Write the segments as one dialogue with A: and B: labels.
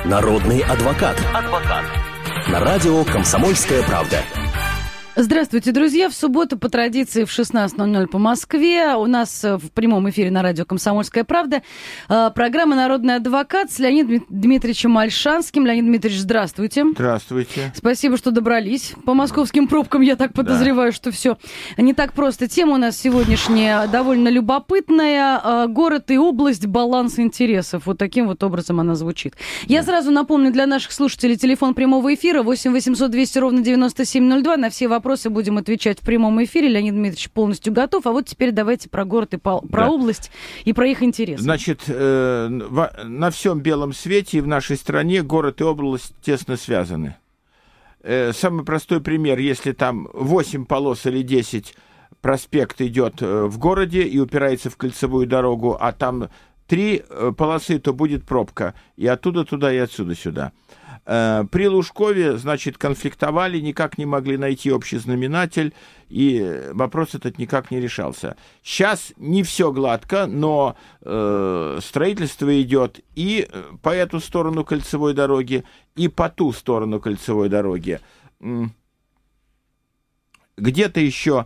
A: Народный адвокат. На радио «Комсомольская правда».
B: Здравствуйте, друзья. В субботу по традиции в 16:00 по Москве у нас в прямом эфире на радио «Комсомольская правда» программа «Народный адвокат» с Леонидом Дмитриевичем Ольшанским. Леонид Дмитриевич, здравствуйте.
C: Здравствуйте.
B: Спасибо, что добрались. По московским пробкам я так подозреваю, что все не так просто. Тема у нас сегодняшняя довольно любопытная. Город и область, баланс интересов. Вот таким вот образом она звучит. Я сразу напомню для наших слушателей телефон прямого эфира 8 800 200 ровно 9702. На все вопросы будем отвечать в прямом эфире. Леонид Дмитриевич полностью готов. А вот теперь давайте про город и про область и про их интересы.
C: Значит, на всем белом свете и в нашей стране город и область тесно связаны. Самый простой пример, если там 8 полос или 10 проспект идет в городе и упирается в кольцевую дорогу, а там 3 полосы, то будет пробка. И оттуда туда, и отсюда сюда. При Лужкове, значит, конфликтовали, никак не могли найти общий знаменатель, и вопрос этот никак не решался. Сейчас не все гладко, но строительство идет и по эту сторону кольцевой дороги, и по ту сторону кольцевой дороги. Где-то еще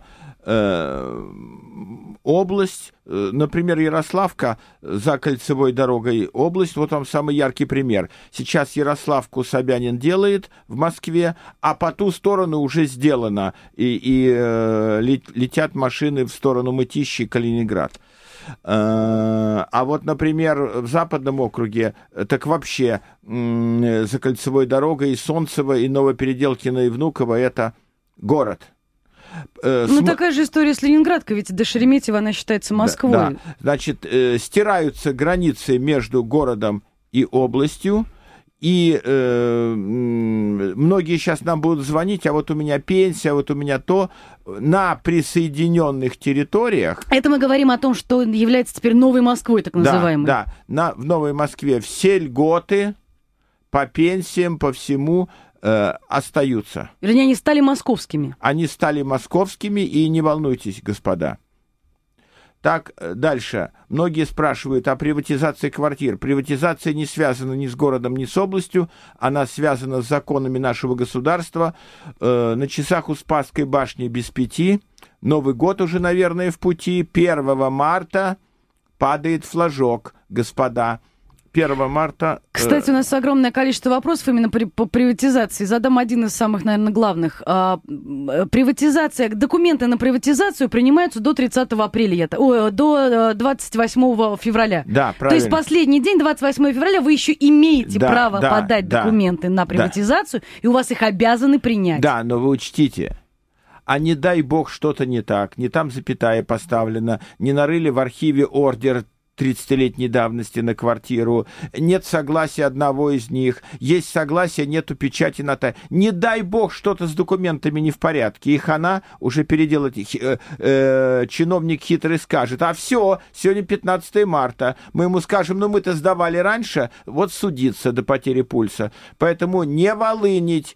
C: область, например, Ярославка за кольцевой дорогой область, вот вам самый яркий пример. Сейчас Ярославку Собянин делает в Москве, а по ту сторону уже сделано, и летят машины в сторону Мытищи и Калининград. А вот, например, в Западном округе, так вообще за кольцевой дорогой и Солнцево, и Новопеределкино, и Внуково — это город.
B: Такая же история с Ленинградкой, ведь до Шереметьево она считается Москвой.
C: Да. Значит, стираются границы между городом и областью, и многие сейчас нам будут звонить, а вот у меня пенсия, а вот у меня то. На присоединенных территориях... Это
B: мы говорим о том, что является теперь новой Москвой, так называемой.
C: Да, в Новой Москве все льготы по пенсиям, по всему... остаются.
B: Вернее, они стали московскими.
C: Они стали московскими, и не волнуйтесь, господа. Так, дальше. Многие спрашивают о приватизации квартир. Приватизация не связана ни с городом, ни с областью. Она связана с законами нашего государства. На часах у Спасской башни без 5. Новый год уже, наверное, в пути. 1 марта падает флажок, господа. 1 марта...
B: Кстати, у нас огромное количество вопросов именно по приватизации. Задам один из самых, наверное, главных. Приватизация, документы на приватизацию принимаются до 30 апреля, до 28 февраля.
C: Да, правильно.
B: То есть последний день, 28 февраля, вы еще имеете право подать документы на приватизацию, и у вас их обязаны принять.
C: Да, но вы учтите, а не дай бог что-то не так, не там запятая поставлена, не нарыли в архиве ордер 30-летней давности на квартиру, нет согласия одного из них, есть согласие, нету печати нотариуса. Не дай бог что-то с документами не в порядке, и хана уже переделать, чиновник хитрый скажет, а все, сегодня 15 марта, мы ему скажем, мы-то сдавали раньше, вот судиться до потери пульса. Поэтому не волынить.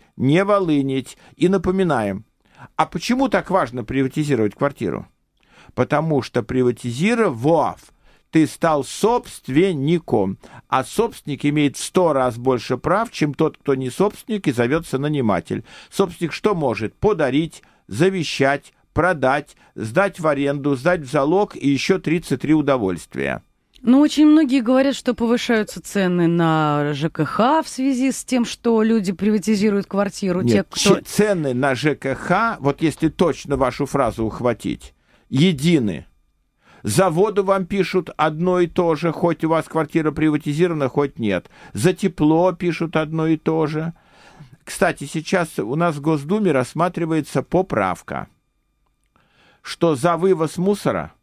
C: И напоминаем, а почему так важно приватизировать квартиру? Потому что приватизировав, ты стал собственником, а собственник имеет в 100 раз больше прав, чем тот, кто не собственник и зовется наниматель. Собственник что может? Подарить, завещать, продать, сдать в аренду, сдать в залог и еще 33 удовольствия.
B: Очень многие говорят, что повышаются цены на ЖКХ в связи с тем, что люди приватизируют квартиру.
C: Нет, цены на ЖКХ, вот если точно вашу фразу ухватить, едины. За воду вам пишут одно и то же, хоть у вас квартира приватизирована, хоть нет. За тепло пишут одно и то же. Кстати, сейчас у нас в Госдуме рассматривается поправка, что за вывоз мусора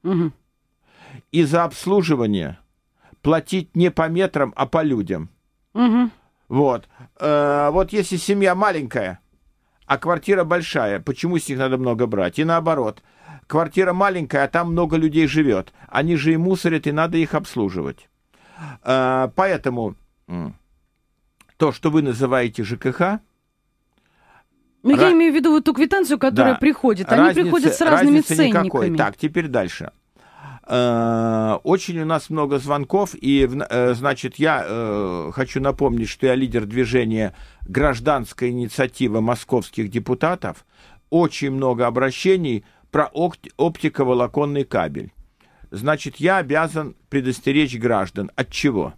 C: и за обслуживание платить не по метрам, а по людям. Вот если семья маленькая, а квартира большая, почему с них надо много брать? И наоборот. Квартира маленькая, а там много людей живет. Они же и мусорят, и надо их обслуживать. Поэтому то, что вы называете ЖКХ...
B: Я имею в виду вот ту квитанцию, которая приходит. Они приходят с разными ценниками.
C: Никакой. Так, теперь дальше. Очень у нас много звонков, и, значит, я хочу напомнить, что я лидер движения «Гражданская инициатива московских депутатов». Очень много обращений про оптиковолоконный кабель. Значит, я обязан предостеречь граждан. От чего?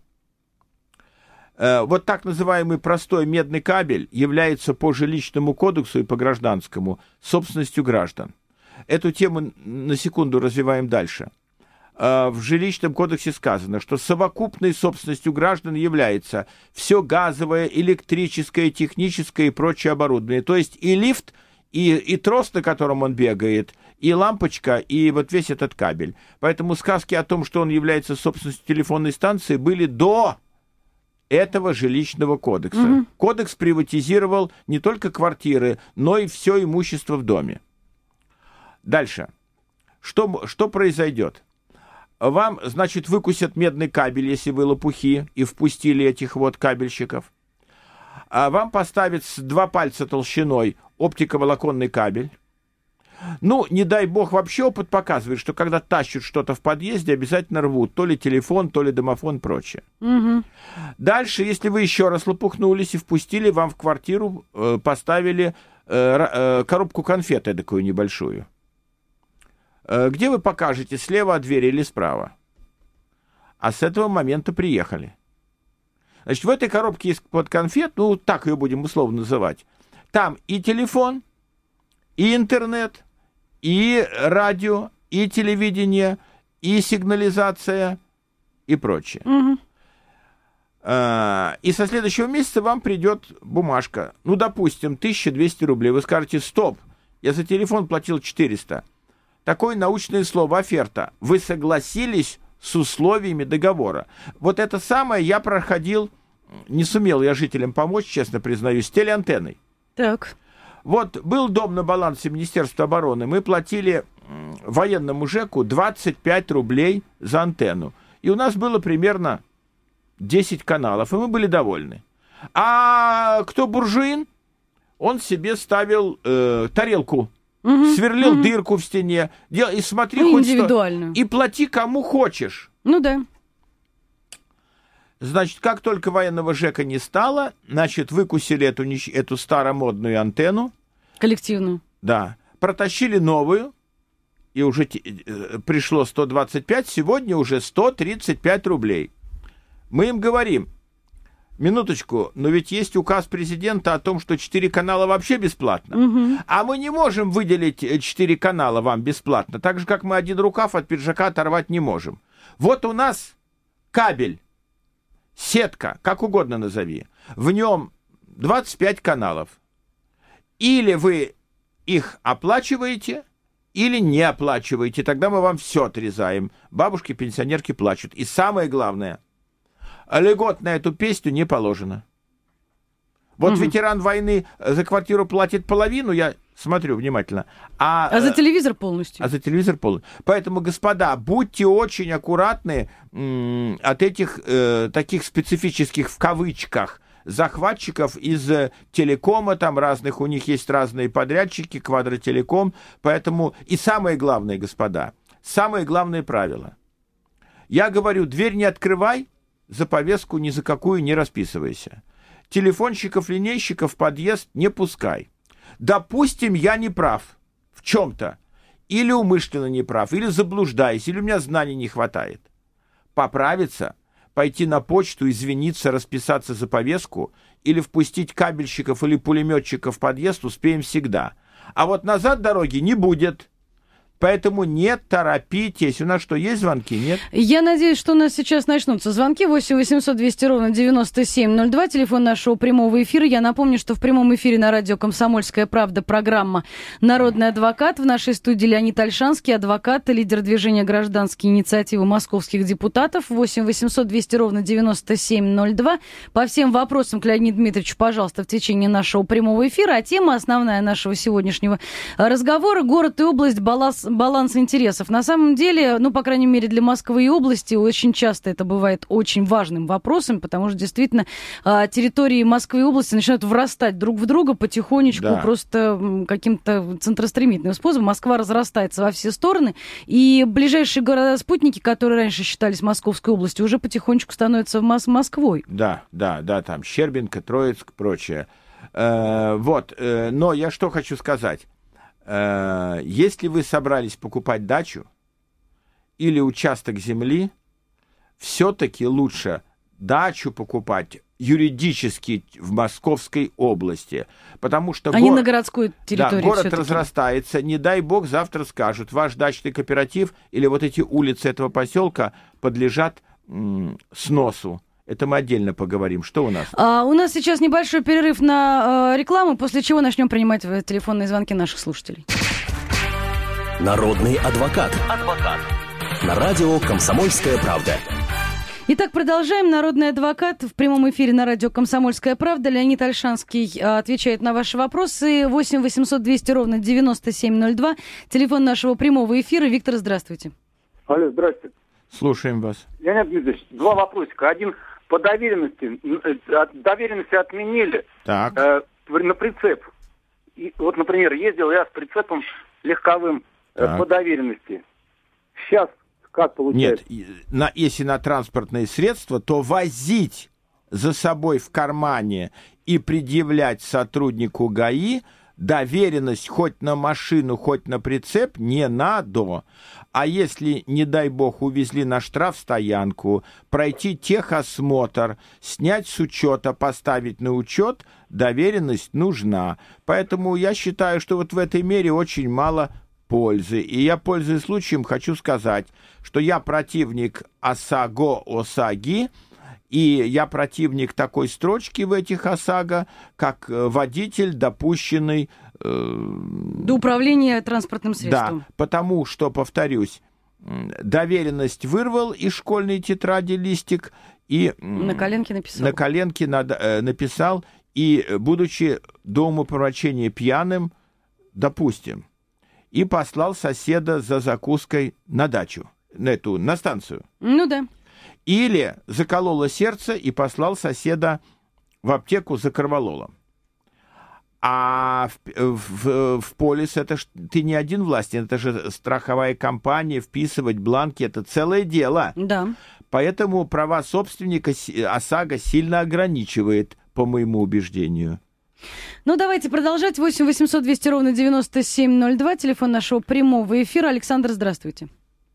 C: Вот так называемый простой медный кабель является по жилищному кодексу и по гражданскому собственностью граждан. Эту тему на секунду развиваем дальше. В жилищном кодексе сказано, что совокупной собственностью граждан является все газовое, электрическое, техническое и прочее оборудование. То есть и лифт, и трос, на котором он бегает, и лампочка, и вот весь этот кабель. Поэтому сказки о том, что он является собственностью телефонной станции, были до этого жилищного кодекса. Угу. Кодекс приватизировал не только квартиры, но и все имущество в доме. Дальше. Что произойдет? Вам, значит, выкусят медный кабель, если вы лопухи, и впустили этих вот кабельщиков. А вам поставят с 2 пальца толщиной оптиковолоконный кабель. Ну, не дай бог, вообще опыт показывает, что когда тащат что-то в подъезде, обязательно рвут то ли телефон, то ли домофон, прочее. Угу. Дальше, если вы еще раз лопухнулись и впустили, вам в квартиру поставили коробку конфет такую небольшую. Где вы покажете, слева от двери или справа? А с этого момента приехали. Значит, в этой коробке есть под конфет, ну, так ее будем условно называть. Там и телефон, и интернет, и радио, и телевидение, и сигнализация, и прочее. Угу. И со следующего месяца вам придет бумажка. Ну, допустим, 1200 рублей. Вы скажете, стоп, я за телефон платил 400. Такое научное слово «оферта». Вы согласились с условиями договора. Вот это самое я проходил, не сумел я жителям помочь, честно признаюсь, с телеантенной.
B: Так.
C: Вот был дом на балансе Министерства обороны, мы платили военному ЖЭКу 25 рублей за антенну. И у нас было примерно 10 каналов, и мы были довольны. А кто буржуин, он себе ставил тарелку. Сверлил дырку в стене, и смотри хоть что, и плати кому хочешь.
B: Ну да.
C: Значит, как только военного ЖЭКа не стало, значит, выкусили эту старомодную антенну.
B: Коллективную.
C: Да. Протащили новую, и уже пришло 125, сегодня уже 135 рублей. Мы им говорим, минуточку, но ведь есть указ президента о том, что 4 канала вообще бесплатно. Угу. А мы не можем выделить 4 канала вам бесплатно, так же, как мы один рукав от пиджака оторвать не можем. Вот у нас кабель, сетка, как угодно назови, в нем 25 каналов. Или вы их оплачиваете, или не оплачиваете, тогда мы вам все отрезаем. Бабушки, пенсионерки плачут. И самое главное, льгот на эту песню не положено. Вот ветеран войны за квартиру платит половину, я смотрю внимательно.
B: А за телевизор полностью.
C: А за телевизор полностью. Поэтому, господа, будьте очень аккуратны от этих таких специфических, в кавычках, захватчиков из телекома, там разных, у них есть разные подрядчики, Квадротелеком. Поэтому, и самое главное, господа, самое главное правило. Я говорю, дверь не открывай, за повестку ни за какую не расписывайся. Телефонщиков, линейщиков в подъезд не пускай. Допустим, я не прав в чем-то. Или умышленно не прав, или заблуждаюсь, или у меня знаний не хватает. Поправиться, пойти на почту, извиниться, расписаться за повестку, или впустить кабельщиков или пулеметчиков в подъезд успеем всегда. А вот назад дороги не будет. Поэтому не торопитесь. У нас что, есть звонки? Нет?
B: Я надеюсь, что у нас сейчас начнутся звонки. 8 800 200 ровно 9702. Телефон нашего прямого эфира. Я напомню, что в прямом эфире на радио «Комсомольская правда» программа «Народный адвокат». В нашей студии Леонид Ольшанский, адвокат, лидер движения «Гражданские инициативы» московских депутатов. 8 800 200 ровно 9702. По всем вопросам к Леониду Дмитриевичу, пожалуйста, в течение нашего прямого эфира. А тема основная нашего сегодняшнего разговора — город и область, баланс интересов. На самом деле, ну, по крайней мере, для Москвы и области очень часто это бывает очень важным вопросом, потому что действительно территории Москвы и области начинают врастать друг в друга потихонечку,
C: Да.
B: просто каким-то центростремительным способом. Москва разрастается во все стороны, и ближайшие города-спутники, которые раньше считались Московской областью, уже потихонечку становятся Москвой.
C: Да, там Щербинка, Троицк, прочее. Но я что хочу сказать. Если вы собрались покупать дачу или участок земли, все-таки лучше дачу покупать юридически в Московской области, потому что
B: не на городской территории.
C: Да, город
B: всё-таки
C: разрастается, не дай бог завтра скажут, ваш дачный кооператив или вот эти улицы этого поселка подлежат сносу. Это мы отдельно поговорим. Что у нас?
B: У нас сейчас небольшой перерыв на рекламу, после чего начнем принимать телефонные звонки наших слушателей.
A: Народный адвокат. На радио «Комсомольская правда».
B: Итак, продолжаем. Народный адвокат в прямом эфире на радио «Комсомольская правда». Леонид Ольшанский отвечает на ваши вопросы. 8 800 200 ровно 9702. Телефон нашего прямого эфира. Виктор, здравствуйте.
D: Алло, здравствуйте.
C: Слушаем вас.
D: Леонид Дмитриевич, два вопросика. Один по доверенности. Доверенности отменили
C: Так.
D: на прицеп. И, вот, например, ездил я с прицепом легковым по доверенности. Сейчас как получается?
C: Нет, если на транспортные средства, то возить за собой в кармане и предъявлять сотруднику ГАИ доверенность хоть на машину, хоть на прицеп не надо. А если, не дай бог, увезли на штрафстоянку, пройти техосмотр, снять с учета, поставить на учет, доверенность нужна. Поэтому я считаю, что вот в этой мере очень мало пользы. И я, пользуясь случаем, хочу сказать, что я противник ОСАГО-ОСАГИ, и я противник такой строчки в этих ОСАГО, как водитель, допущенный
B: до управления транспортным средством.
C: Да, потому что, повторюсь, доверенность вырвал из школьной тетради листик и
B: на коленке написал.
C: На коленке написал, и, будучи до умопомрачения пьяным, допустим, и послал соседа за закуской на дачу, на станцию.
B: Ну да.
C: Или закололо сердце и послал соседа в аптеку за корвалолом. А в полис это ж ты не один властен, это же страховая компания, вписывать бланки, это целое дело.
B: Да.
C: Поэтому права собственника ОСАГО сильно ограничивает, по моему убеждению.
B: Ну, давайте продолжать. 8 800 200 ровно 9702, телефон нашего прямого эфира. Александр, здравствуйте.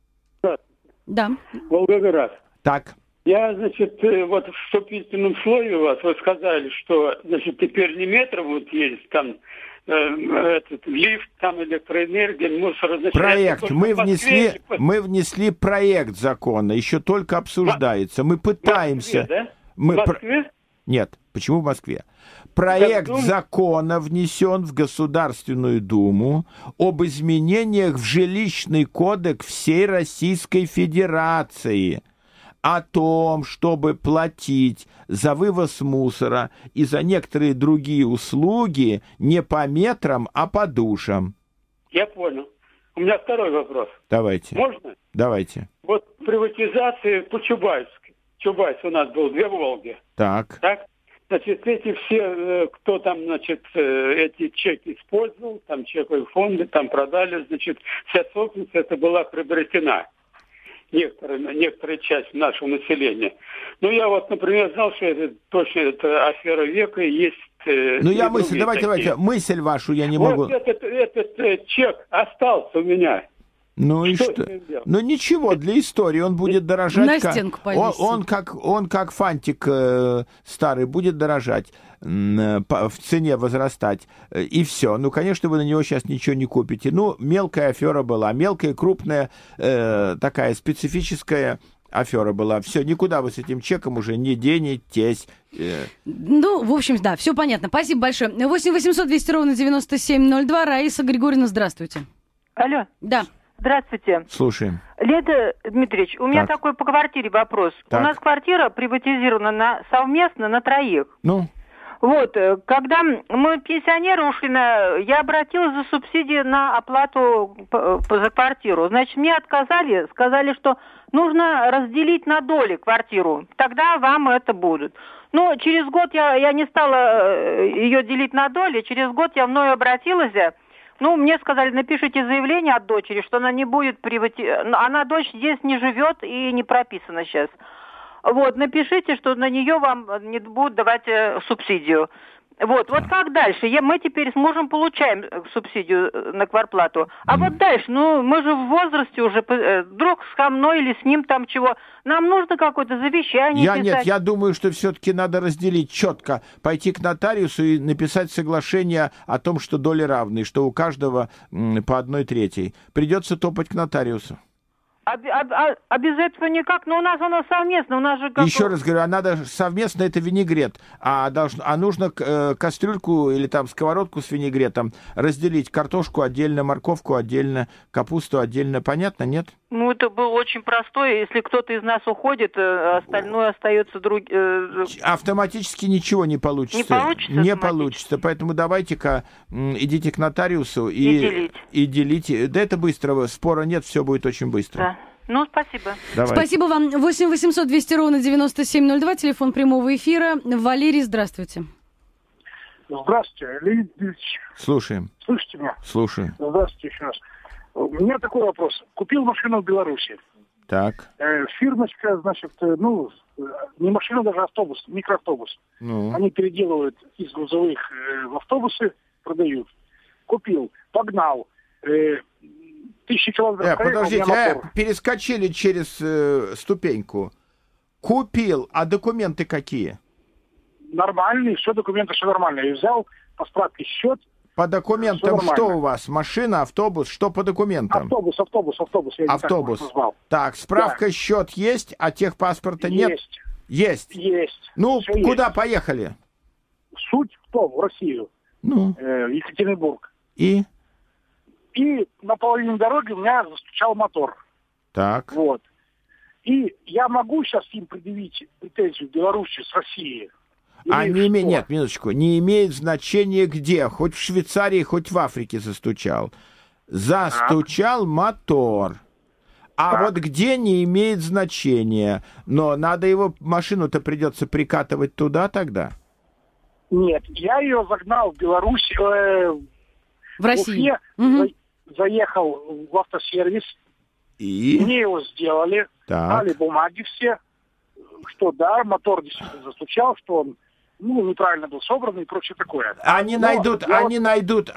B: Да.
D: Волгоград.
C: Так.
D: Я, значит, вот в вступительном слове у вас вы сказали, что, значит, теперь не метро будет ездить, там этот лифт, там электроэнергия, мусор. Значит,
C: проект. Мы внесли проект закона, еще только обсуждается. Мы пытаемся.
D: В Москве, да?
C: Нет. Почему в Москве? Проект закона внесен в Государственную Думу об изменениях в жилищный кодекс всей Российской Федерации, о том, чтобы платить за вывоз мусора и за некоторые другие услуги не по метрам, а по душам.
D: Я понял. У меня второй вопрос.
C: Давайте.
D: Можно?
C: Давайте.
D: Вот приватизации по Чубайску. Чубайс у нас был, 2 Волги.
C: Так.
D: Значит, эти все, кто там, значит, эти чеки использовал, там чековые фонды, там продали, значит, вся собственность это была приобретена. Некоторая часть нашего населения. Ну, я вот, например, знал, что это точно это афера века, есть...
C: давайте, мысль вашу я не могу...
D: Вот этот чек остался у меня.
C: Ну и что? Ну ничего, для истории он будет дорожать.
B: На стенку повесить.
C: Он как фантик старый будет дорожать, в цене возрастать, и все. Ну, конечно, вы на него сейчас ничего не купите. Ну, мелкая афера была, мелкая, крупная, такая специфическая афера была. Все, никуда вы с этим чеком уже не денетесь.
B: Ну, в общем, да, все понятно. Спасибо большое. 8 800 200 ровно 9702. Раиса Григорьевна, здравствуйте.
E: Алло.
B: Да.
E: Здравствуйте.
C: Слушаем.
E: Леонид Дмитриевич, у меня такой по квартире вопрос.
C: Так.
E: У нас квартира приватизирована совместно на 3.
C: Ну?
E: Вот, когда мы пенсионеры ушли я обратилась за субсидии на оплату за квартиру. Значит, мне отказали, сказали, что нужно разделить на доли квартиру, тогда вам это будет. Но через год я не стала ее делить на доли, через год я вновь обратилась. Мне сказали, напишите заявление от дочери, что она не будет она, дочь, здесь не живет и не прописана сейчас. Вот, напишите, что на нее вам не будут давать субсидию. Вот как дальше? Мы теперь получаем субсидию на квартплату. А вот дальше, мы же в возрасте уже, вдруг со мной или с ним там чего. Нам нужно какое-то завещание писать.
C: Я думаю, что все-таки надо разделить четко, пойти к нотариусу и написать соглашение о том, что доли равны, что у каждого по 1/3. Придется топать к нотариусу.
E: А без этого никак, но у нас оно совместно, у нас же...
C: Еще раз говорю, надо совместно, это винегрет, а нужно кастрюльку или там сковородку с винегретом разделить, картошку отдельно, морковку отдельно, капусту отдельно, понятно, нет?
E: Это было очень простое, если кто-то из нас уходит, остальное остается
C: Автоматически ничего не получится.
E: Не получится?
C: Не получится, поэтому давайте-ка идите к нотариусу и делите. Да это быстро, спора нет, все будет очень быстро.
E: Да. Спасибо.
C: Давай.
B: Спасибо вам. 8 800 200 ровно 9702, телефон прямого эфира. Валерий, здравствуйте.
F: Здравствуйте, Леонид Ильич.
C: Слушаем.
F: Слышите меня?
C: Слушаем.
F: Здравствуйте еще раз. У меня такой вопрос. Купил машину в Беларуси.
C: Так.
F: Фирмочка, значит, не машина, даже автобус, микроавтобус. Они переделывают из грузовых в автобусы, продают. Купил, погнал. 1000 километров.
C: Подождите, перескочили через ступеньку. Купил, а документы какие?
F: Нормальные, все документы, все нормально. Я взял по справке счет.
C: По документам что у вас? Машина, автобус? Что по документам?
F: Автобус. Я не
C: автобус.
F: Так назвал.
C: Так, справка, счет есть, а техпаспорта нет? Есть. Куда
F: есть.
C: Поехали?
F: Суть в том, в Россию. В Екатеринбург.
C: И
F: на половине дороги у меня застучал мотор.
C: Так.
F: Вот. И я могу сейчас им предъявить претензию в Беларуси с Россией?
C: Нет, минуточку, не имеет значения где, хоть в Швейцарии, хоть в Африке застучал. Застучал мотор. Вот где не имеет значения. Но надо машину-то придется прикатывать туда тогда.
F: Нет, я ее загнал в Беларусь,
B: в России.
F: Уфе, заехал в автосервис,
C: и
F: мне его сделали, дали бумаги все, что да, мотор действительно застучал, что он неправильно был собран и прочее такое.
C: Они найдут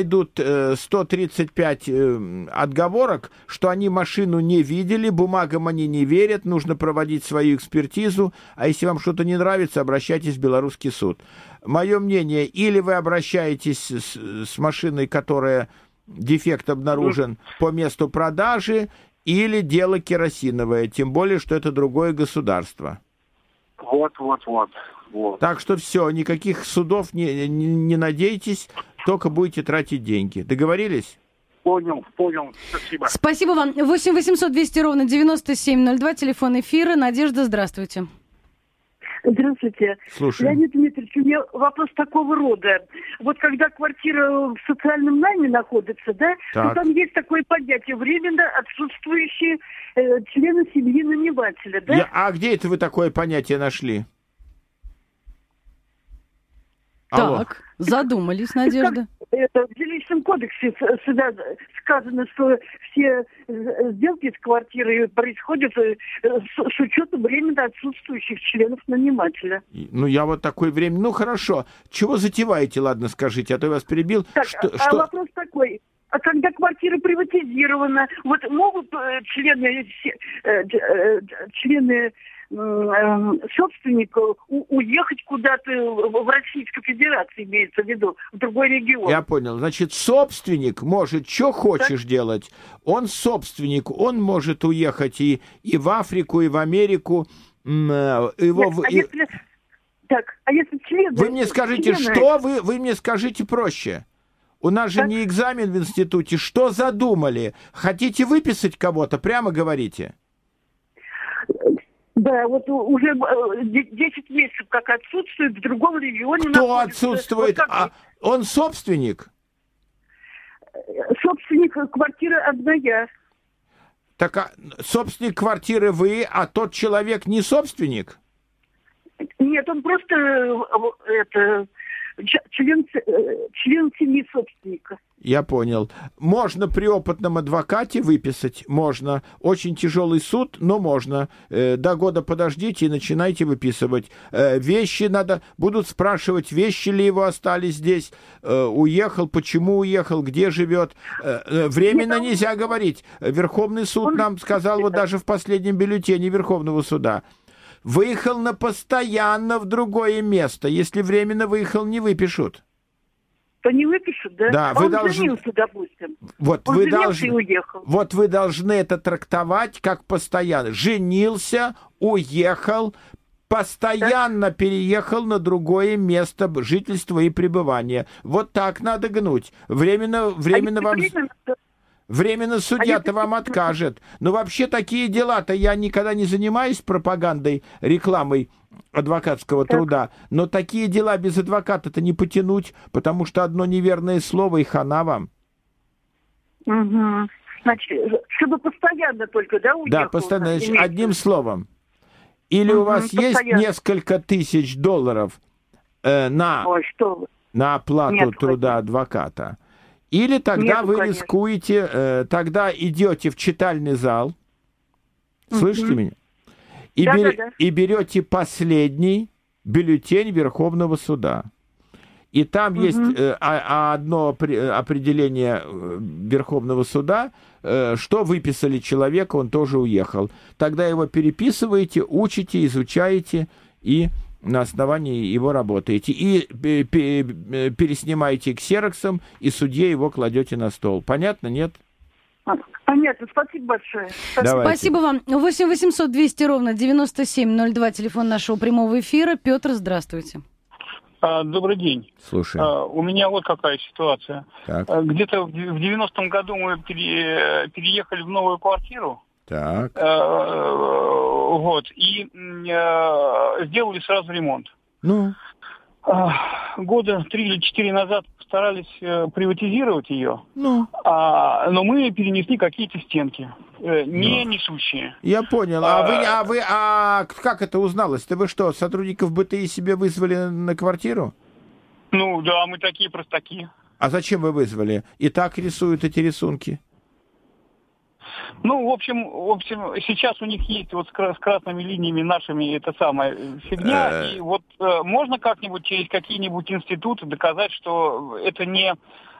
C: 135 отговорок, что они машину не видели, бумагам они не верят, нужно проводить свою экспертизу, а если вам что-то не нравится, обращайтесь в белорусский суд. Мое мнение, или вы обращаетесь с машиной, которая дефект обнаружен, по месту продажи, или дело керосиновое, тем более, что это другое государство.
F: Вот.
C: Так что все, никаких судов не надейтесь, только будете тратить деньги. Договорились?
F: Понял, спасибо.
B: Спасибо вам. 8 800 200 ровно 9702, телефон эфира. Надежда, здравствуйте.
G: Здравствуйте.
C: Слушаю.
G: Леонид Дмитриевич, у меня вопрос такого рода. Вот когда квартира в социальном найме находится, да, то там есть такое понятие временно отсутствующие члены семьи нанимателя, да?
C: А где это вы такое понятие нашли?
B: Так, задумались, Надежда.
G: Это в жилищном кодексе сказано, что все сделки с квартирой происходят с учетом временно отсутствующих членов нанимателя.
C: Я вот такое время... хорошо. Чего затеваете, ладно, скажите, а то я вас перебил.
G: Так, вопрос такой. А когда квартира приватизирована, вот могут члены собственника уехать куда-то в Российской Федерации, имеется в виду, в другой регион.
C: Я понял. Значит, собственник может что хочешь делать. Он собственник, он может уехать и в Африку, и в Америку.
G: Если члены...
C: Вы мне скажите, вы мне скажите проще. У нас же не экзамен в институте. Что задумали? Хотите выписать кого-то? Прямо говорите.
G: Да, вот уже 10 месяцев как отсутствует, в другом регионе
C: Кто
G: находится.
C: отсутствует?
G: Вот
C: он собственник?
G: Собственник квартиры одна я.
C: Так собственник квартиры вы, а тот человек не собственник?
G: Нет, он просто член семьи собственника.
C: Я понял. Можно при опытном адвокате выписать? Можно. Очень тяжелый суд, но можно. До года подождите и начинайте выписывать. Вещи надо... Будут спрашивать, вещи ли его остались здесь. Уехал, почему уехал, где живет. Временно нельзя говорить. Верховный суд нам сказал, вот даже в последнем бюллетене Верховного суда. Выехал на постоянно в другое место. Если временно выехал, не выпишут.
G: То не выпишут, да?
C: Да, вы должны...
G: женился, допустим.
C: Вот
G: он
C: вы
G: женился
C: должны...
G: и уехал.
C: Вот вы должны это трактовать как постоянно. Женился, уехал, постоянно переехал на другое место жительства и пребывания. Вот так надо гнуть. Временно судья-то вам откажет. Но вообще такие дела-то я никогда не занимаюсь пропагандой, рекламой адвокатского труда. Но такие дела без адвоката-то не потянуть, потому что одно неверное слово и хана вам.
G: Угу. Значит, чтобы постоянно только, да, уехал?
C: Да, постоянно. Значит, одним словом. Или у вас есть несколько тысяч долларов на оплату труда адвоката. Или тогда вы рискуете, тогда идете в читальный зал, слышите меня, и берете последний бюллетень Верховного суда. И там есть одно определение Верховного суда, что выписали человека, он тоже уехал. Тогда его переписываете, учите, изучаете и на основании его работаете. И переснимаете ксероксом, и судье его кладете на стол. Понятно, нет?
G: Понятно, спасибо большое.
C: Давайте.
B: Спасибо вам. 8 800 200 ровно 9702, телефон нашего прямого эфира. Петр, здравствуйте.
H: Добрый день.
C: Слушай.
H: У меня вот какая ситуация.
C: Так.
H: Где-то в 90-м году мы переехали в новую квартиру.
C: Так.
H: Вот. И сделали сразу ремонт.
C: Ну?
H: Года 3 или 4 назад постарались приватизировать ее.
C: Ну?
H: Но мы перенесли какие-то стенки. Не несущие.
C: Я понял. Как это узналось-то? Вы что, сотрудников БТИ себе вызвали на квартиру?
H: Ну да, мы такие простаки.
C: А зачем вы вызвали? И так рисуют эти рисунки.
H: Ну, в общем, сейчас у них есть вот с красными линиями нашими эта самая фигня. И вот можно как-нибудь через какие-нибудь институты доказать, что это не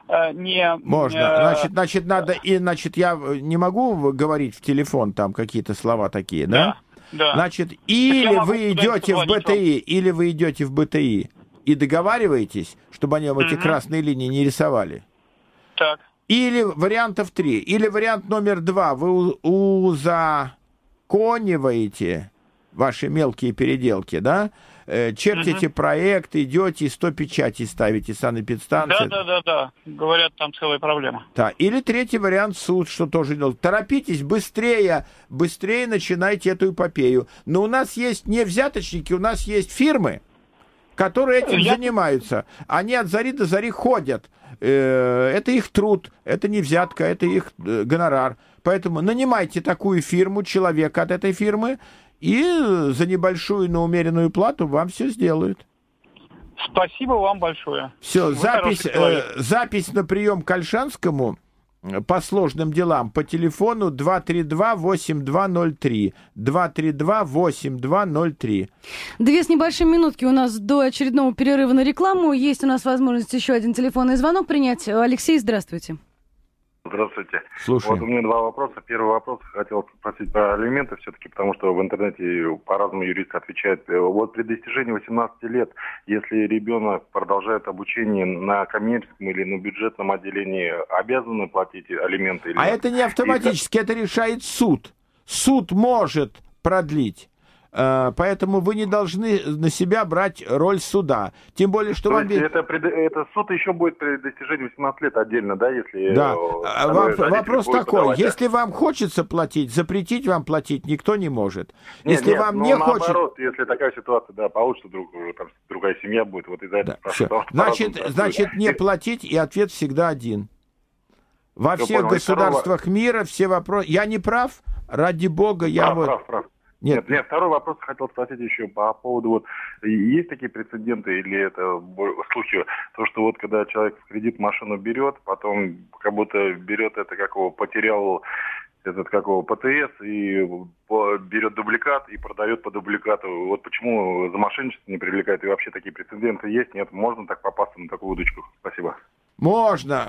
C: можно. Значит, надо. И, значит, я не могу говорить в телефон там какие-то слова такие, да?
H: Да.
C: Значит, или вы идете в БТИ и договариваетесь, чтобы они эти красные линии не рисовали.
H: Так.
C: Или вариантов 3. Или вариант номер 2. Вы узакониваете ваши мелкие переделки, да? Чертите проект, идете, 100 печатей ставите, санэпидстанции.
H: Да. Говорят, там целая проблема.
C: Да. Или третий вариант суд, что тоже делать. Торопитесь, быстрее начинайте эту эпопею. Но у нас есть не взяточники, у нас есть фирмы, которые этим занимаются. Они от зари до зари ходят. Это их труд, это не взятка, это их гонорар. Поэтому нанимайте такую фирму, человека от этой фирмы, и за небольшую, но умеренную плату вам все сделают.
H: Спасибо вам большое.
C: Все, запись на прием к Ольшанскому по сложным делам по телефону 232-8203. 232-8203.
B: 2 с небольшим минутки у нас до очередного перерыва на рекламу. Есть у нас возможность еще один телефонный звонок принять. Алексей, здравствуйте.
I: Здравствуйте.
C: Слушаю.
I: Вот у меня 2 вопроса. Первый вопрос хотел спросить про алименты все-таки, потому что в интернете по-разному юристы отвечают. Вот при достижении 18 лет, если ребенок продолжает обучение на коммерческом или на бюджетном отделении, обязаны платить алименты? Или
C: это не автоматически, это решает суд. Суд может продлить. Поэтому вы не должны на себя брать роль суда. Тем более, что вам...
I: Это суд еще будет при достижении 18 лет отдельно, да, если...
C: Да. Вопрос такой, если вам хочется платить, запретить вам платить никто не может. Если вам не хочется...
I: наоборот, если такая ситуация, да, получится, там другая семья будет, вот из-за этого спрашиваю.
C: Значит, не платить, и ответ всегда один. Во всех государствах мира все вопросы... Я не прав? Ради бога,
I: Прав. Нет, второй вопрос хотел спросить еще по поводу, вот, есть такие прецеденты или это случаи, то, что вот когда человек в кредит машину берет, потом как будто берет это, как его потерял этот, как его, ПТС, и берет дубликат и продает по дубликату. Вот почему за мошенничество не привлекает, и вообще такие прецеденты есть? Нет, можно так попасться на такую удочку? Спасибо.
C: Можно,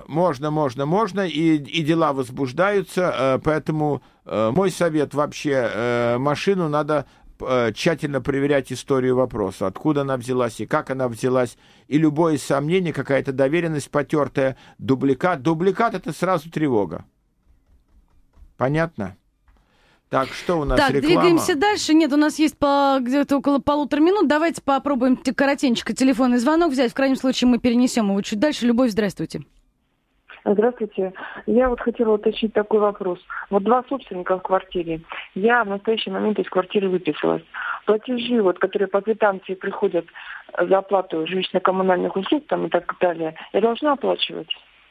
C: и дела возбуждаются, поэтому мой совет вообще, машину надо тщательно проверять историю вопроса, откуда она взялась и как она взялась, и любое сомнение, какая-то доверенность потертая, дубликат это сразу тревога. Понятно? Так, что у нас реклама?
B: Так, двигаемся дальше. Нет, у нас есть где-то около 1,5 минут. Давайте попробуем коротенько телефонный звонок взять. В крайнем случае мы перенесем его чуть дальше. Любовь, здравствуйте.
J: Здравствуйте. Я вот хотела уточнить такой вопрос. Вот 2 собственника в квартире. Я в настоящий момент из квартиры выписалась. Платежи, вот, которые по квитанции приходят за оплату жилищно-коммунальных услуг там, и так далее, я должна оплачивать?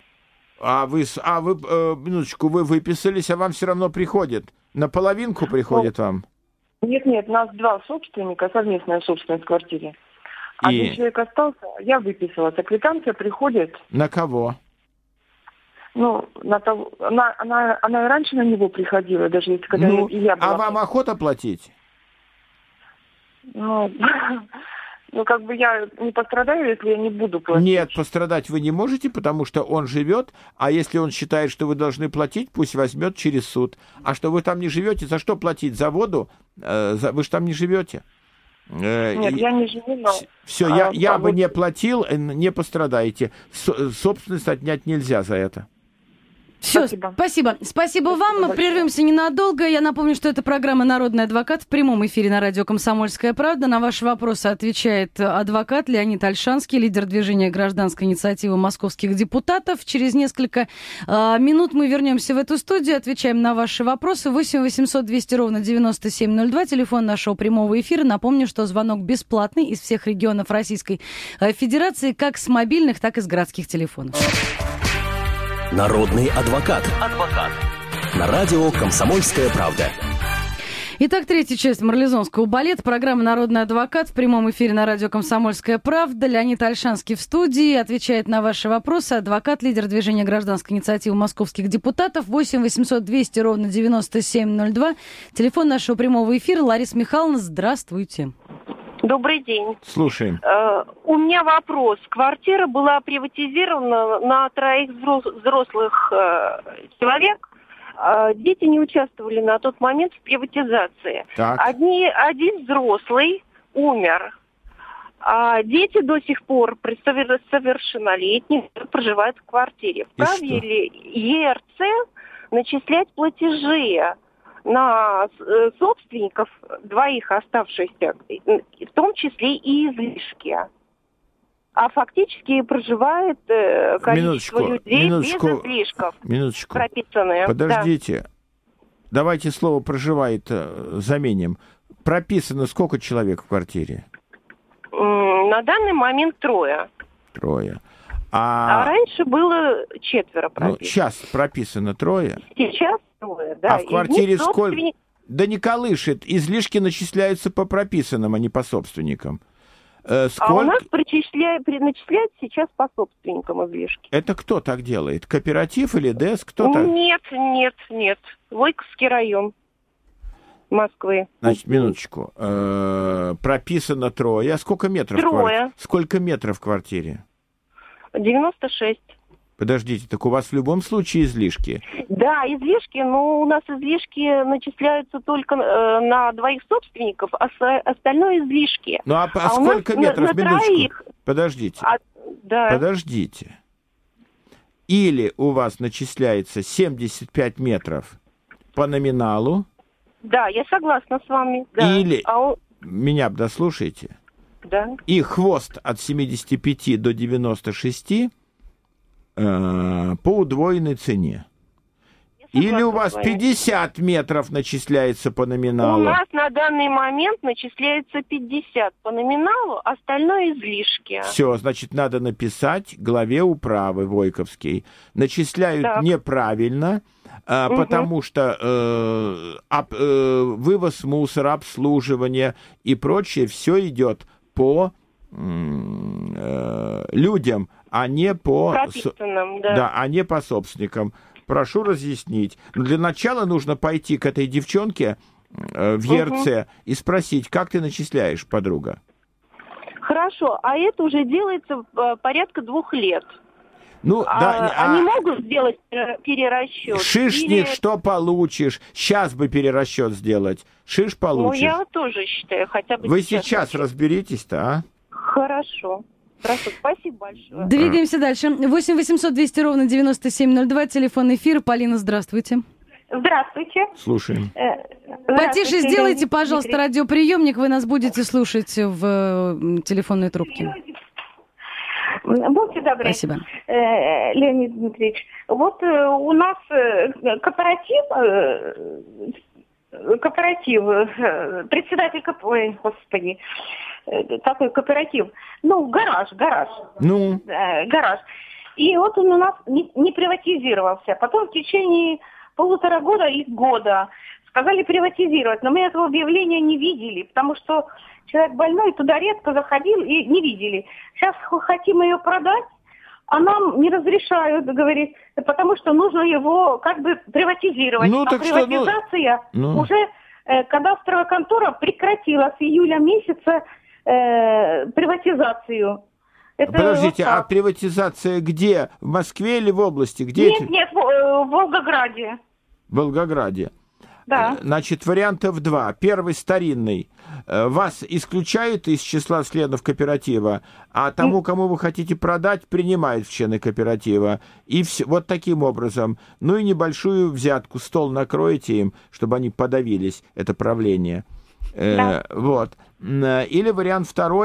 C: Минуточку, вы выписались, а вам все равно приходит. На половинку приходит вам?
J: Нет, у нас 2 собственника, совместная собственность в квартире. Один человек остался, я выписалась, а квитанция приходит...
C: На кого?
J: Ну, на того, она и раньше на него приходила, даже если когда я была...
C: А вам охота платить?
J: Ну, как бы я не пострадаю, если я не буду платить.
C: Нет, пострадать вы не можете, потому что он живет, а если он считает, что вы должны платить, пусть возьмет через суд. А что вы там не живете, за что платить? За воду? Вы же там не живете.
J: Нет, я не живу, но...
C: Все, я бы не платил, не пострадаете. Собственность отнять нельзя за это.
B: Все, спасибо вам. Мы прервемся ненадолго. Я напомню, что это программа «Народный адвокат» в прямом эфире на радио «Комсомольская правда». На ваши вопросы отвечает адвокат Леонид Ольшанский, лидер движения гражданской инициативы московских депутатов. Через несколько минут мы вернемся в эту студию, отвечаем на ваши вопросы. 8 800 200 ровно 9702, телефон нашего прямого эфира. Напомню, что звонок бесплатный из всех регионов Российской Федерации, как с мобильных, так и с городских телефонов.
A: Народный адвокат. На радио «Комсомольская правда».
B: Итак, третья часть марлезонского балета. Программа «Народный адвокат» в прямом эфире на радио «Комсомольская правда». Леонид Ольшанский в студии. Отвечает на ваши вопросы адвокат, лидер движения гражданской инициативы московских депутатов. 8 800 200 ровно 9702. Телефон нашего прямого эфира. Лариса Михайловна, здравствуйте.
K: Добрый день.
C: Слушаем.
K: У меня вопрос. Квартира была приватизирована на 3 взрослых человек. Дети не участвовали на тот момент в приватизации. Один взрослый умер. А дети до сих пор совершеннолетние проживают в квартире. Вправе ли ЕРЦ начислять платежи на собственников 2 оставшихся, в том числе и излишки? А фактически проживает количество людей без излишков. Прописанные.
C: Подождите. Да. Давайте слово «проживает» заменим. Прописано сколько человек в квартире?
K: На данный момент 3.
C: 3.
K: А раньше было 4 прописано.
C: Ну, сейчас прописано 3.
K: Сейчас 3, да.
C: А в квартире сколько? Да не колышет. Излишки начисляются по прописанным, а не по собственникам.
K: А у нас начисляют сейчас по собственникам излишки.
C: Это кто так делает? Кооператив или ДЭС? Кто так?
K: Нет. Войковский район Москвы.
C: Значит, минуточку. Прописано 3. А сколько метров?
K: 3.
C: Сколько метров в квартире?
K: 96.
C: Подождите, так у вас в любом случае излишки?
K: Да, излишки, но у нас излишки начисляются только на 2 собственников, а остальное излишки.
C: Ну а сколько метров? Минуточку. Подождите.
K: Да.
C: Подождите. Или у вас начисляется 75 метров по номиналу,
K: Да, я согласна с вами. Да.
C: Или, меня дослушайте,
K: да.
C: И хвост от 75 до 96 по удвоенной цене. Или у вас 50 метров начисляется по номиналу?
K: У нас на данный момент начисляется 50 по номиналу, остальное излишки.
C: Все, значит, надо написать главе управы Войковской. Начисляют неправильно, потому что вывоз мусора, обслуживание и прочее, все идет по людям, а не по... а не по собственникам. Прошу разъяснить. Но для начала нужно пойти к этой девчонке в ЕРЦ и спросить, как ты начисляешь, подруга.
K: Хорошо, а это уже делается порядка 2 лет.
C: Ну,
K: они могут сделать перерасчет?
C: Шишник, что получишь? Сейчас бы перерасчет сделать. Шиш получишь.
K: Ну, я тоже считаю, хотя бы...
C: Вы сейчас разберитесь-то, а?
K: Хорошо. Хорошо, спасибо большое.
B: Двигаемся дальше. 8 800 200 ровно 9702, телефон эфира. Полина, здравствуйте.
K: Здравствуйте.
C: Слушаем.
B: Потише сделайте, пожалуйста, радиоприемник, вы нас будете слушать в телефонной трубке.
K: Будьте добры.
B: Спасибо.
K: Леонид Дмитриевич, вот у нас кооператив, председатель такой кооператив, гараж. Гараж. И вот он у нас не приватизировался. Потом в течение 1,5 года и года сказали приватизировать, но мы этого объявления не видели, потому что человек больной туда редко заходил и не видели. Сейчас хотим ее продать, а нам не разрешают, говорит, потому что нужно его как бы приватизировать. Приватизация уже кадастровая контора прекратила с июля месяца приватизацию. Это
C: подождите, а приватизация где? В Москве или в области? Где
K: нет, в Волгограде.
C: В Волгограде.
K: Да.
C: Значит, вариантов 2. Первый старинный. Вас исключают из числа членов кооператива, а тому, кому вы хотите продать, принимают в члены кооператива. И вот таким образом. Ну и небольшую взятку, стол накроете им, чтобы они подавились, это правление.
K: Да.
C: Вот. Или вариант 2,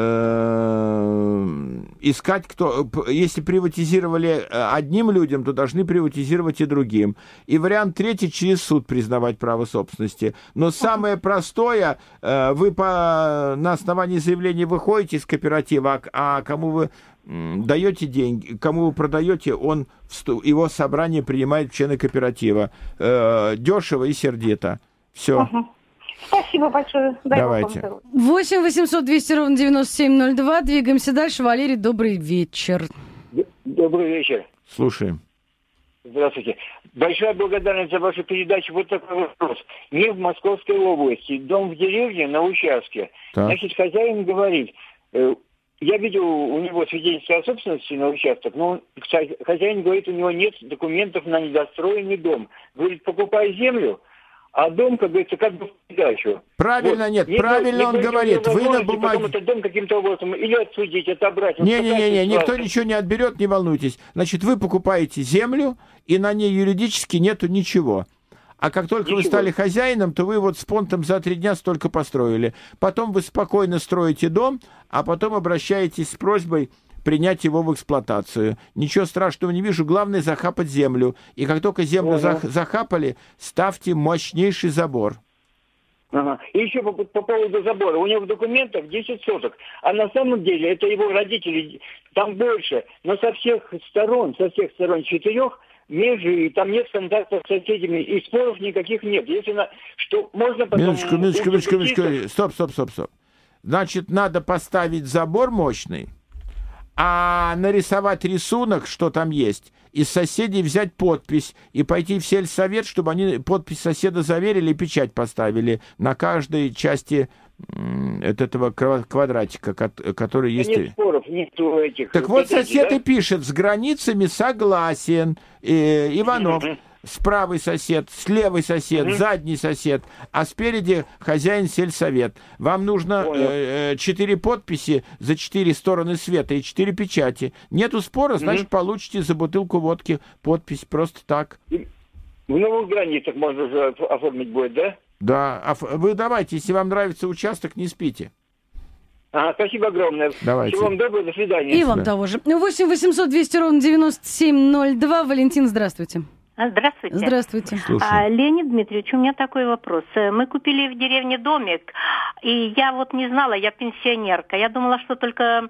C: искать кто... Если приватизировали одним людям, то должны приватизировать и другим. И вариант 3, через суд признавать право собственности. Но самое простое, вы на основании заявления выходите из кооператива, а кому вы даете деньги, кому вы продаете, его собрание принимает в члены кооператива. Дешево и сердито. Все.
K: Спасибо большое.
C: Давайте.
B: 8 800 200 ровно 9702. Двигаемся дальше. Валерий, добрый вечер.
L: Добрый вечер.
C: Слушаем.
L: Здравствуйте. Большая благодарность за вашу передачу. Вот такой вопрос. Не в Московской области. Дом в деревне на участке.
C: Так.
L: Значит, хозяин говорит, я видел у него свидетельство о собственности на участок, но хозяин говорит, у него нет документов на недостроенный дом. Говорит, покупай землю, а дом, как говорится, как бы в придачу.
C: Правильно, вот. Правильно он говорит. Вы на бумаге...
L: Потом этот дом каким-то образом или отсудить, отобрать.
C: Не-не-не, никто ничего не отберет, не волнуйтесь. Значит, вы покупаете землю, и на ней юридически нету ничего. А как только вы стали хозяином, то вы вот с понтом за 3 дня столько построили. Потом вы спокойно строите дом, а потом обращаетесь с просьбой принять его в эксплуатацию. Ничего страшного не вижу. Главное захапать землю. И как только землю захапали, ставьте мощнейший забор.
L: Ага. И еще по поводу забора. У него в документах 10 соток. А на самом деле это его родители. Там больше. Но со всех сторон 4 межи, и там нет контактов с соседями. И споров никаких нет. Если что можно потом...
C: Минуточку. Стоп. Значит, надо поставить забор мощный, а нарисовать рисунок, что там есть, из соседей взять подпись и пойти в сельсовет, чтобы они подпись соседа заверили и печать поставили на каждой части этого квадратика, который есть.
L: Нет споров, нету этих...
C: Так вот сосед и пишет, с границами согласен, Иванов. Справый сосед, слевый сосед, задний сосед, а спереди хозяин сельсовет. Вам нужно 4 подписи за 4 стороны света и 4 печати. Нету спора, значит, получите за бутылку водки подпись просто так.
L: В новых границах можно же оформить будет, да?
C: Да, а вы давайте, если вам нравится участок, не спите.
L: Спасибо огромное.
C: Давайте.
L: Всего вам доброго, до свидания.
B: И вам того же. 8 800 200 ровно 9702. Валентин, здравствуйте.
M: Здравствуйте.
B: Здравствуйте.
M: Леонид Дмитриевич, у меня такой вопрос. Мы купили в деревне домик, и я вот не знала, я пенсионерка. Я думала, что только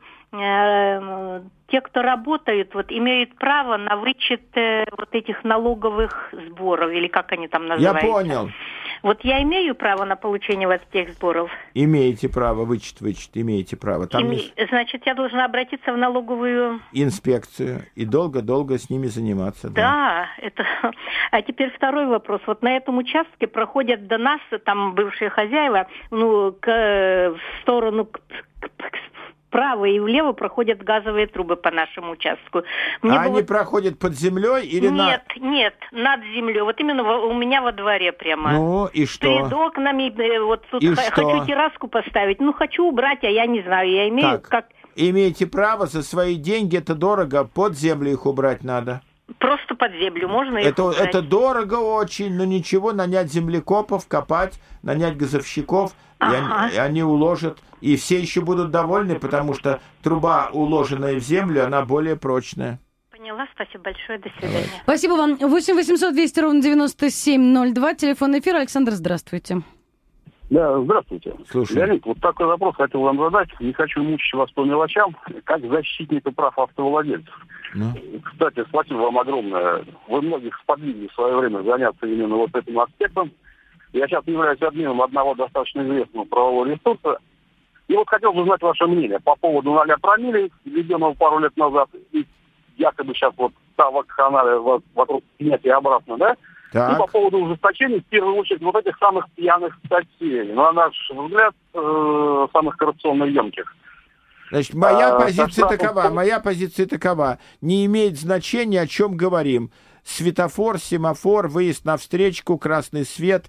M: те, кто работают, вот имеют право на вычет вот этих налоговых сборов, или как они там называются.
C: Я понял.
M: Вот я имею право на получение вот этих сборов?
C: Имеете право, вычет, имеете право. Там
M: Значит, я должна обратиться в налоговую...
C: инспекцию и долго-долго с ними заниматься.
M: Да, это... А теперь второй вопрос. Вот на этом участке проходят до нас, там бывшие хозяева, в сторону... Вправо и влево проходят газовые трубы по нашему участку.
C: Они проходят под землей или
M: Нет, над землей. Вот именно у меня во дворе прямо.
C: Ну, и что?
M: Перед окнами, вот тут хочу терраску поставить. Хочу убрать, а я не знаю. Я имею как...
C: Имеете право, за свои деньги, это дорого, под землю их убрать надо.
M: Просто под землю можно их убрать?
C: Это дорого очень, но ничего, нанять землекопов, копать, нанять газовщиков, и они уложат. И все еще будут довольны, потому что труба, уложенная в землю, она более прочная.
M: Поняла, спасибо большое, до свидания.
B: Спасибо вам. 8 800 200 ровно 9702, телефон эфира. Александр, здравствуйте.
N: Да, здравствуйте.
C: Слушай.
N: Леонид, вот такой вопрос хотел вам задать. Не хочу мучить вас по мелочам. Как защитника прав автовладельцев. Кстати, спасибо вам огромное. Вы многих сподвигли в свое время заняться именно вот этим аспектом. Я сейчас являюсь админом одного достаточно известного правового ресурса. И вот хотел бы знать ваше мнение по поводу 0 промилле, введенного пару лет назад, и якобы сейчас вот та вакханалия вокруг снятия обратно, да?
C: Так.
N: И по поводу ужесточения, в первую очередь, вот этих самых пьяных статей, на наш взгляд, самых коррупционно емких.
C: Значит, моя позиция такова. Не имеет значения, о чем говорим. Светофор, семафор, выезд на встречку, красный свет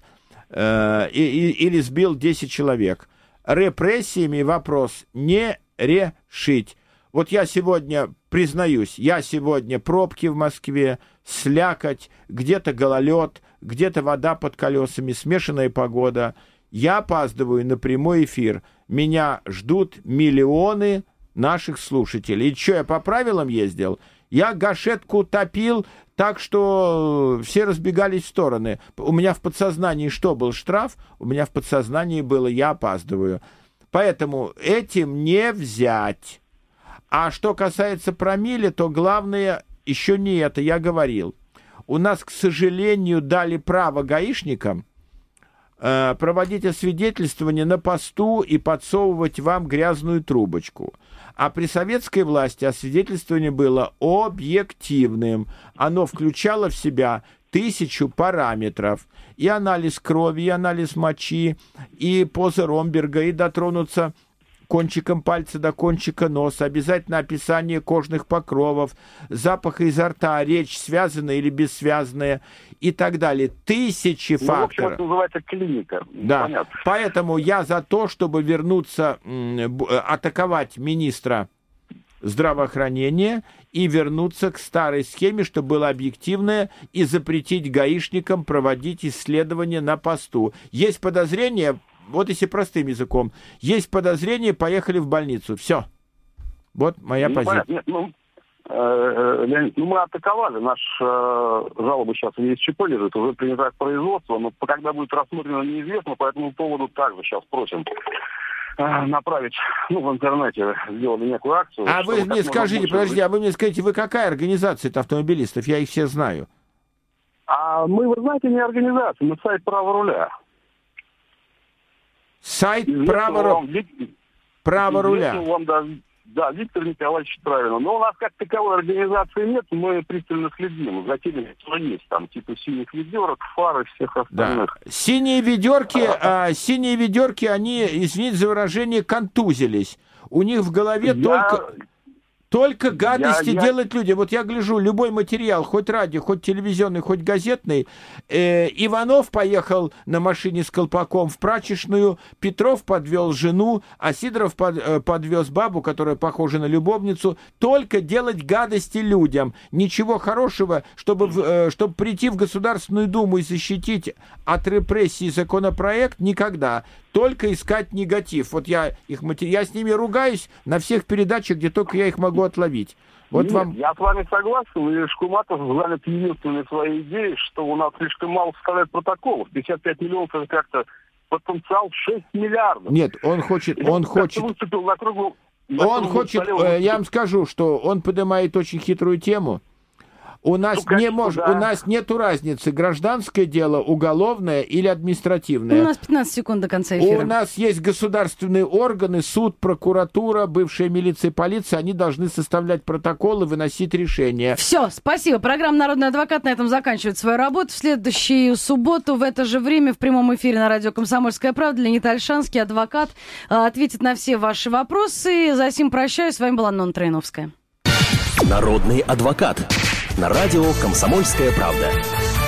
C: или сбил 10 человек. Репрессиями вопрос не решить. Вот я сегодня, признаюсь, пробки в Москве, слякоть, где-то гололед, где-то вода под колесами, смешанная погода. Я опаздываю на прямой эфир. Меня ждут миллионы наших слушателей. И что, я по правилам ездил? Я гашетку топил так, что все разбегались в стороны. У меня в подсознании что был штраф? У меня в подсознании было «я опаздываю». Поэтому этим не взять. А что касается промилле, то главное еще не это, я говорил. У нас, к сожалению, дали право гаишникам проводить освидетельствование на посту и подсовывать вам грязную трубочку. А при советской власти освидетельствование было объективным. Оно включало в себя 1000 параметров. И анализ крови, и анализ мочи, и поза Ромберга, и дотронуться кончиком пальца до кончика носа, обязательно описание кожных покровов, запаха изо рта, речь связанная или бессвязная и так далее. 1000 факторов. В общем,
N: это называется клиника.
C: Да.
N: Понятно.
C: Поэтому я за то, чтобы вернуться, атаковать министра здравоохранения и вернуться к старой схеме, чтобы было объективное, и запретить гаишникам проводить исследования на посту. Есть подозрение, вот если простым языком, есть подозрение, поехали в больницу. Все. Вот моя позиция.
N: Нет, Леонид, мы атаковали. Наша жалоба сейчас в ЕСЧП лежит, уже принята к производству, но когда будет рассмотрено, неизвестно, по этому поводу также сейчас просим направить, в интернете сделали некую акцию.
C: А вы мне скажите, вы мне скажите, вы какая организация-то автомобилистов? Я их все знаю.
N: Мы, вы знаете, не организация, мы сайт «Право руля».
C: Сайт «Право руля».
N: Да, Виктор Николаевич, правильно. Но у нас как таковой организации нет, мы пристально следим за теми, что есть, там, типа синих ведерок, фары, всех остальных.
C: Да. Синие ведерки, они, извините за выражение, контузились. У них в голове Только гадости делать людям. Вот я гляжу, любой материал, хоть радио, хоть телевизионный, хоть газетный. Иванов поехал на машине с колпаком в прачечную, Петров подвел жену, а Сидоров подвез бабу, которая похожа на любовницу. Только делать гадости людям. Ничего хорошего, чтобы прийти в Государственную Думу и защитить от репрессий законопроект, никогда. Только искать негатив. Вот я с ними ругаюсь на всех передачах, где только я их могу отловить. Вот
N: Нет,
C: вам...
N: Я с вами согласен, и Шкуматов занят единственной своей идеей, что у нас слишком мало составляет протоколов. 55 миллионов это как-то потенциал 6 миллиардов.
C: Нет, он хочет... Я вам скажу, что он поднимает очень хитрую тему. У нас нету разницы, гражданское дело, уголовное или административное.
B: У нас 15 секунд до конца эфира.
C: У нас есть государственные органы, суд, прокуратура, бывшая милиция, полиция. Они должны составлять протоколы, выносить решения.
B: Все, спасибо. Программа «Народный адвокат» на этом заканчивает свою работу. В следующую субботу в это же время в прямом эфире на радио «Комсомольская правда» Леонид Ольшанский, адвокат, ответит на все ваши вопросы. За сим прощаюсь. С вами была Нонна Троиновская.
A: Народный адвокат. На радио «Комсомольская правда».